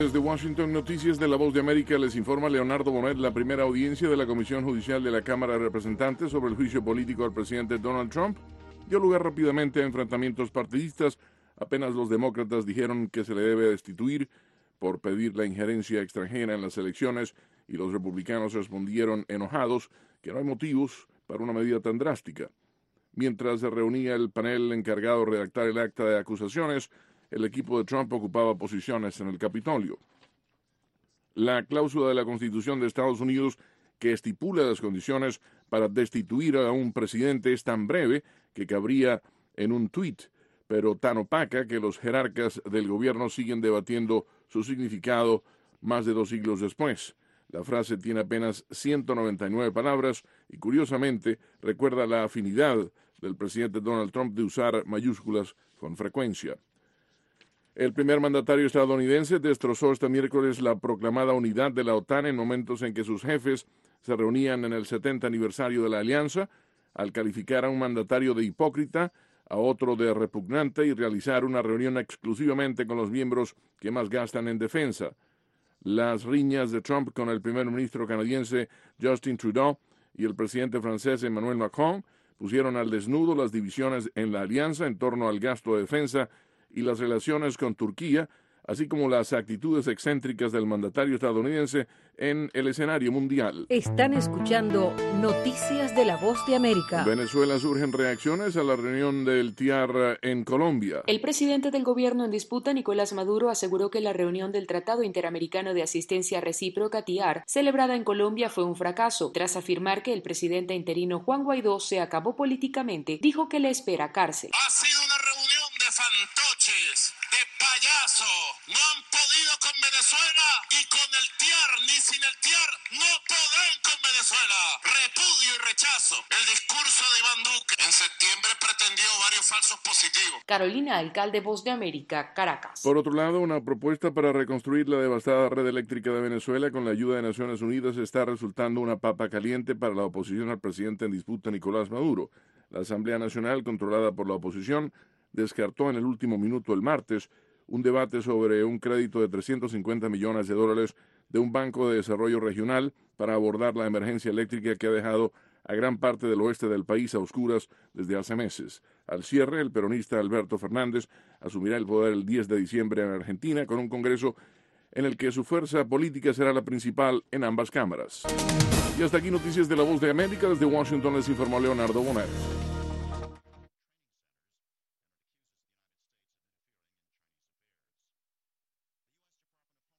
Desde Washington, Noticias de la Voz de América, les informa Leonardo Bonet. La primera audiencia de la Comisión Judicial de la Cámara de Representantes sobre el juicio político al presidente Donald Trump dio lugar rápidamente a enfrentamientos partidistas. Apenas los demócratas dijeron que se le debe destituir por pedir la injerencia extranjera en las elecciones, y los republicanos respondieron enojados que no hay motivos para una medida tan drástica. Mientras se reunía el panel encargado de redactar el acta de acusaciones, el equipo de Trump ocupaba posiciones en el Capitolio. La cláusula de la Constitución de Estados Unidos que estipula las condiciones para destituir a un presidente es tan breve que cabría en un tuit, pero tan opaca que los jerarcas del gobierno siguen debatiendo su significado más de 2 siglos después. La frase tiene apenas 199 palabras y, curiosamente, recuerda la afinidad del presidente Donald Trump de usar mayúsculas con frecuencia. El primer mandatario estadounidense destrozó este miércoles la proclamada unidad de la OTAN en momentos en que sus jefes se reunían en el 70 aniversario de la alianza, al calificar a un mandatario de hipócrita, a otro de repugnante y realizar una reunión exclusivamente con los miembros que más gastan en defensa. Las riñas de Trump con el primer ministro canadiense Justin Trudeau y el presidente francés Emmanuel Macron pusieron al desnudo las divisiones en la alianza en torno al gasto de defensa y las relaciones con Turquía, así como las actitudes excéntricas del mandatario estadounidense en el escenario mundial. Están escuchando Noticias de la Voz de América. En Venezuela surgen reacciones a la reunión del TIAR en Colombia. El presidente del gobierno en disputa, Nicolás Maduro, aseguró que la reunión del Tratado Interamericano de Asistencia Recíproca, TIAR, celebrada en Colombia fue un fracaso. Tras afirmar que el presidente interino Juan Guaidó se acabó políticamente, dijo que le espera cárcel. Ha sido una reunión de fantoches, de payaso. No han podido con Venezuela y con el TIAR, ni sin el TIAR, no podrán con Venezuela. Repudio y rechazo el discurso de Iván Duque. En septiembre pretendió varios falsos positivos. Carolina, alcalde Voz de América, Caracas. Por otro lado, una propuesta para reconstruir la devastada red eléctrica de Venezuela con la ayuda de Naciones Unidas está resultando una papa caliente para la oposición al presidente en disputa, Nicolás Maduro. La Asamblea Nacional, controlada por la oposición, descartó en el último minuto el martes un debate sobre un crédito de $350 millones de un banco de desarrollo regional para abordar la emergencia eléctrica que ha dejado a gran parte del oeste del país a oscuras desde hace meses. Al cierre, el peronista Alberto Fernández asumirá el poder el 10 de diciembre en Argentina con un Congreso en el que su fuerza política será la principal en ambas cámaras. Y hasta aquí Noticias de la Voz de América. Desde Washington les informó Leonardo Bonet.